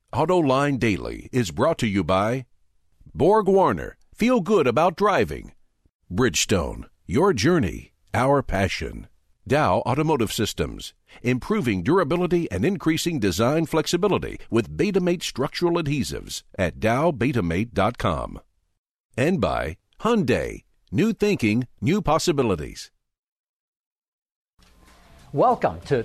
AutoLine Daily is brought to you by Borg Warner. Feel good about driving. Bridgestone. Your journey, our passion. Dow Automotive Systems. Improving durability and increasing design flexibility with Betamate structural adhesives at dowbetamate.com. And by Hyundai. New thinking, new possibilities. Welcome to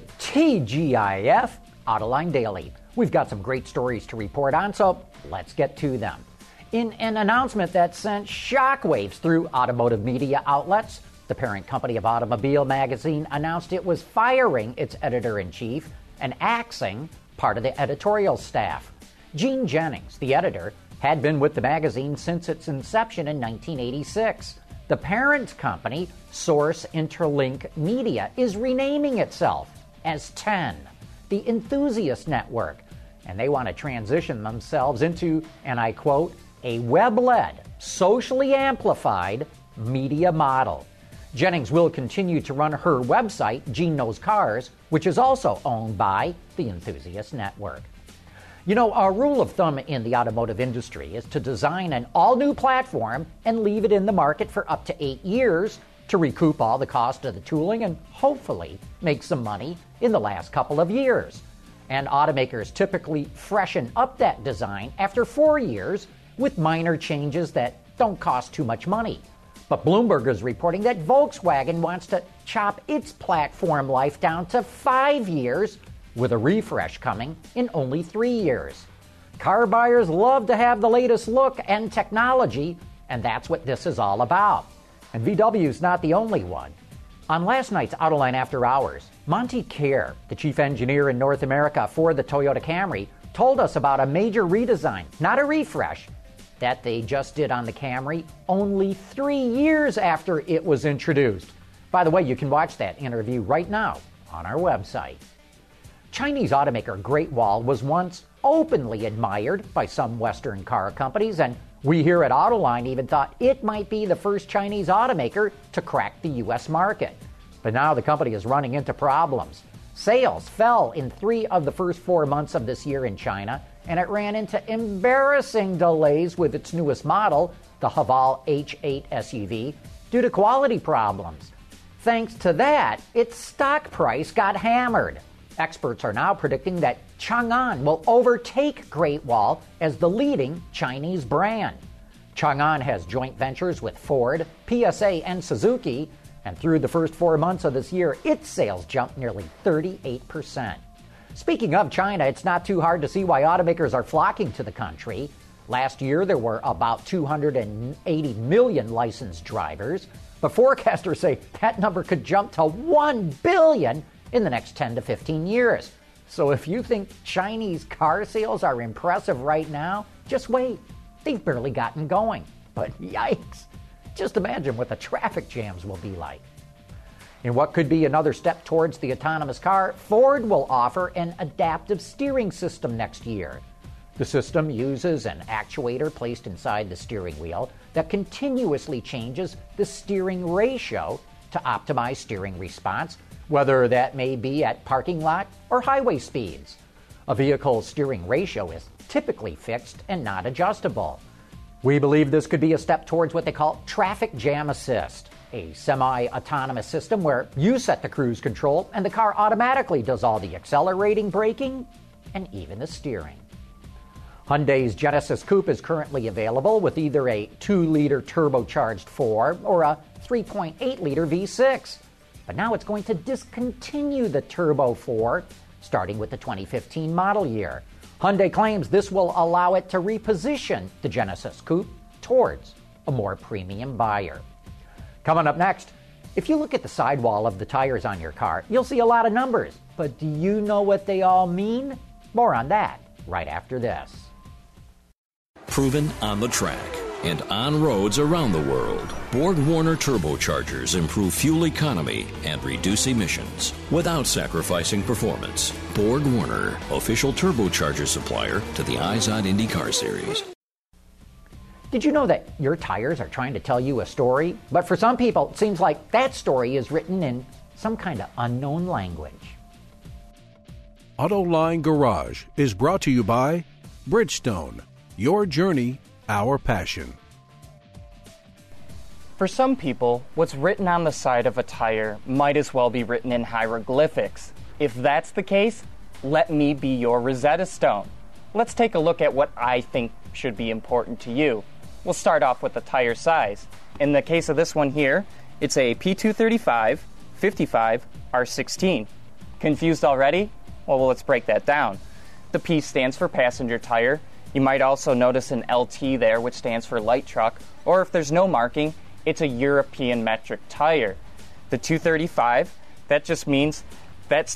TGIF AutoLine Daily. We've got some great stories to report on, so let's get to them. In an announcement that sent shockwaves through automotive media outlets, the parent company of Automobile Magazine announced it was firing its editor-in-chief and axing part of the editorial staff. Gene Jennings, the editor, had been with the magazine since its inception in 1986. The parent company, Source Interlink Media, is renaming itself as 10, the Enthusiast Network, and they want to transition themselves into, and I quote, a web-led, socially amplified media model. Jennings will continue to run her website, Gene Knows Cars, which is also owned by the Enthusiast Network. You know, our rule of thumb in the automotive industry is to design an all-new platform and leave it in the market for up to 8 years to recoup all the cost of the tooling and hopefully make some money in the last couple of years. And automakers typically freshen up that design after 4 years with minor changes that don't cost too much money. But Bloomberg is reporting that Volkswagen wants to chop its platform life down to 5 years, with a refresh coming in only 3 years. Car buyers love to have the latest look and technology, and that's what this is all about. And VW's not the only one. On last night's AutoLine After Hours, Monty Kerr, the chief engineer in North America for the Toyota Camry, told us about a major redesign, not a refresh, that they just did on the Camry only 3 years after it was introduced. By the way, you can watch that interview right now on our website. Chinese automaker Great Wall was once openly admired by some Western car companies, and we here at AutoLine even thought it might be the first Chinese automaker to crack the U.S. market. But now the company is running into problems. Sales fell in 3 of the first 4 months of this year in China, and it ran into embarrassing delays with its newest model, the Haval H8 SUV, due to quality problems. Thanks to that, its stock price got hammered. Experts are now predicting that Chang'an will overtake Great Wall as the leading Chinese brand. Chang'an has joint ventures with Ford, PSA, and Suzuki, and through the first 4 months of this year, its sales jumped nearly 38%. Speaking of China, it's not too hard to see why automakers are flocking to the country. Last year, there were about 280 million licensed drivers, but forecasters say that number could jump to 1 billion in the next 10 to 15 years. So if you think Chinese car sales are impressive right now, just wait. They've barely gotten going. But yikes! Just imagine what the traffic jams will be like. In what could be another step towards the autonomous car, Ford will offer an adaptive steering system next year. The system uses an actuator placed inside the steering wheel that continuously changes the steering ratio to optimize steering response, whether that may be at parking lot or highway speeds. A vehicle's steering ratio is typically fixed and not adjustable. We believe this could be a step towards what they call traffic jam assist, a semi-autonomous system where you set the cruise control and the car automatically does all the accelerating, braking, and even the steering. Hyundai's Genesis Coupe is currently available with either a 2-liter turbocharged 4 or a 3.8-liter V6. But now it's going to discontinue the Turbo 4, starting with the 2015 model year. Hyundai claims this will allow it to reposition the Genesis Coupe towards a more premium buyer. Coming up next, if you look at the sidewall of the tires on your car, you'll see a lot of numbers. But do you know what they all mean? More on that right after this. Proven on the track and on roads around the world, BorgWarner turbochargers improve fuel economy and reduce emissions without sacrificing performance. BorgWarner, official turbocharger supplier to the Izod IndyCar Series. Did you know that your tires are trying to tell you a story? But for some people, it seems like that story is written in some kind of unknown language. AutoLine Garage is brought to you by Bridgestone, your journey, our passion. For some people, what's written on the side of a tire might as well be written in hieroglyphics. If that's the case, let me be your Rosetta Stone. Let's take a look at what I think should be important to you. We'll start off with the tire size. In the case of this one here, it's a P235 55 R16. Confused already? Well, let's break that down. The P stands for passenger tire. You might also notice an LT there, which stands for light truck, or if there's no marking, it's a European metric tire. The 235, that just means that's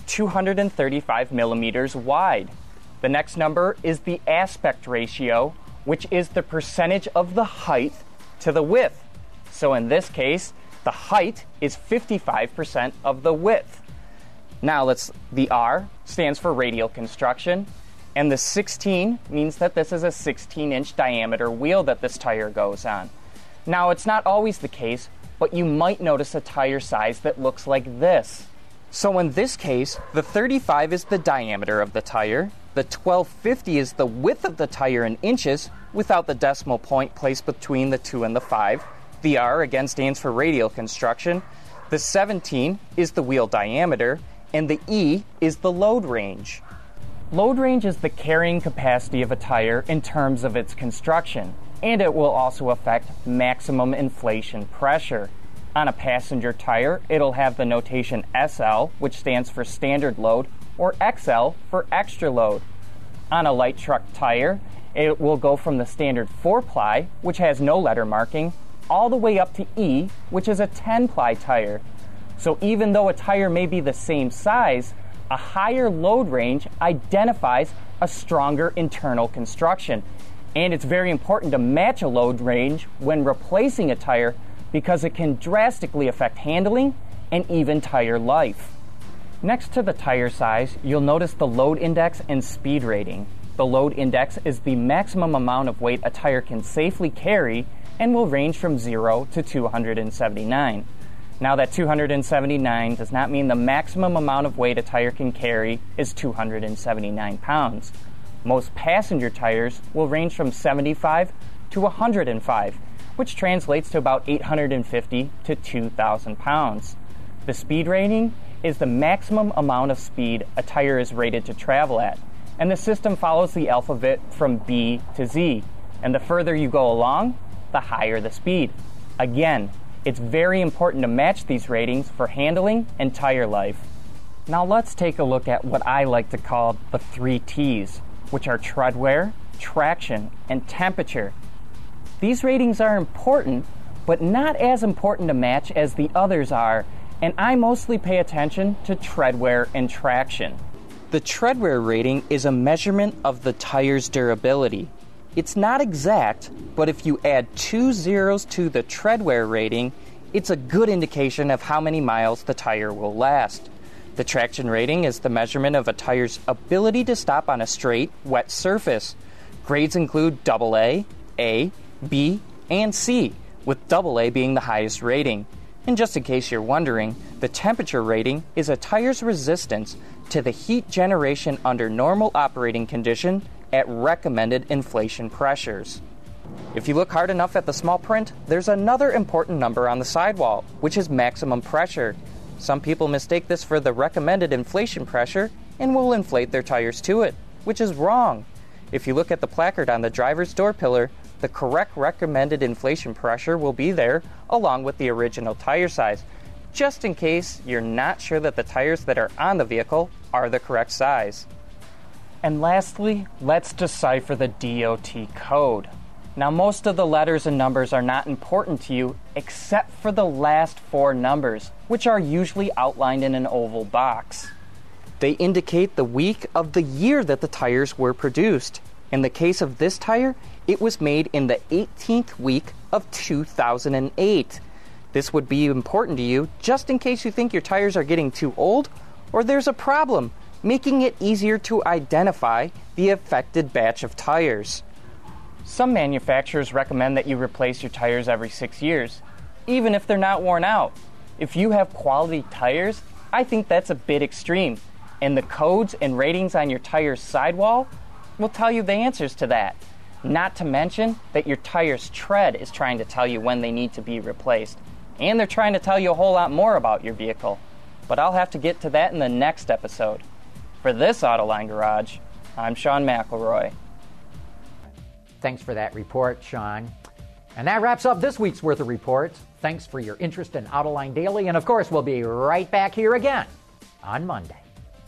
235 millimeters wide. The next number is the aspect ratio, which is the percentage of the height to the width. So in this case, the height is 55% of the width. Now the R stands for radial construction, and the 16 means that this is a 16-inch diameter wheel that this tire goes on. Now, it's not always the case, but you might notice a tire size that looks like this. So in this case, the 35 is the diameter of the tire, the 1250 is the width of the tire in inches, without the decimal point placed between the 2 and the 5. The R again stands for radial construction. The 17 is the wheel diameter, and the E is the load range. Load range is the carrying capacity of a tire in terms of its construction, and it will also affect maximum inflation pressure. On a passenger tire, it'll have the notation SL, which stands for standard load, or XL for extra load. On a light truck tire, it will go from the standard 4-ply, which has no letter marking, all the way up to E, which is a 10-ply tire. So even though a tire may be the same size, a higher load range identifies a stronger internal construction. And it's very important to match a load range when replacing a tire because it can drastically affect handling and even tire life. Next to the tire size, you'll notice the load index and speed rating. The load index is the maximum amount of weight a tire can safely carry and will range from 0 to 279. Now that 279 does not mean the maximum amount of weight a tire can carry is 279 pounds. Most passenger tires will range from 75 to 105, which translates to about 850 to 2,000 pounds. The speed rating is the maximum amount of speed a tire is rated to travel at, and the system follows the alphabet from B to Z, and the further you go along, the higher the speed. Again, it's very important to match these ratings for handling and tire life. Now let's take a look at what I like to call the 3 T's, which are tread wear, traction, and temperature. These ratings are important, but not as important to match as the others are, and I mostly pay attention to tread wear and traction. The tread wear rating is a measurement of the tire's durability. It's not exact, but if you add 2 zeros to the tread wear rating, it's a good indication of how many miles the tire will last. The traction rating is the measurement of a tire's ability to stop on a straight, wet surface. Grades include AA, A, B, and C, with AA being the highest rating. And just in case you're wondering, the temperature rating is a tire's resistance to the heat generation under normal operating condition at recommended inflation pressures. If you look hard enough at the small print, there's another important number on the sidewall, which is maximum pressure. Some people mistake this for the recommended inflation pressure and will inflate their tires to it, which is wrong. If you look at the placard on the driver's door pillar, the correct recommended inflation pressure will be there along with the original tire size, just in case you're not sure that the tires that are on the vehicle are the correct size. And lastly, let's decipher the DOT code. Now, most of the letters and numbers are not important to you except for the last 4 numbers, which are usually outlined in an oval box. They indicate the week of the year that the tires were produced. In the case of this tire, it was made in the 18th week of 2008. This would be important to you just in case you think your tires are getting too old or there's a problem, making it easier to identify the affected batch of tires. Some manufacturers recommend that you replace your tires every 6 years, even if they're not worn out. If you have quality tires, I think that's a bit extreme, and the codes and ratings on your tire's sidewall will tell you the answers to that. Not to mention that your tire's tread is trying to tell you when they need to be replaced. And they're trying to tell you a whole lot more about your vehicle. But I'll have to get to that in the next episode. For this Autoline Garage, I'm Sean McElroy. Thanks for that report, Sean. And that wraps up this week's worth of reports. Thanks for your interest in Autoline Daily. And of course, we'll be right back here again on Monday.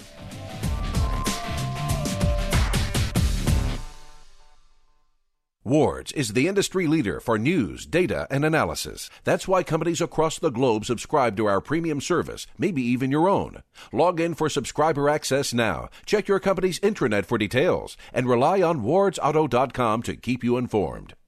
Ward's is the industry leader for news, data, and analysis. That's why companies across the globe subscribe to our premium service, maybe even your own. Log in for subscriber access now. Check your company's intranet for details and rely on wardsauto.com to keep you informed.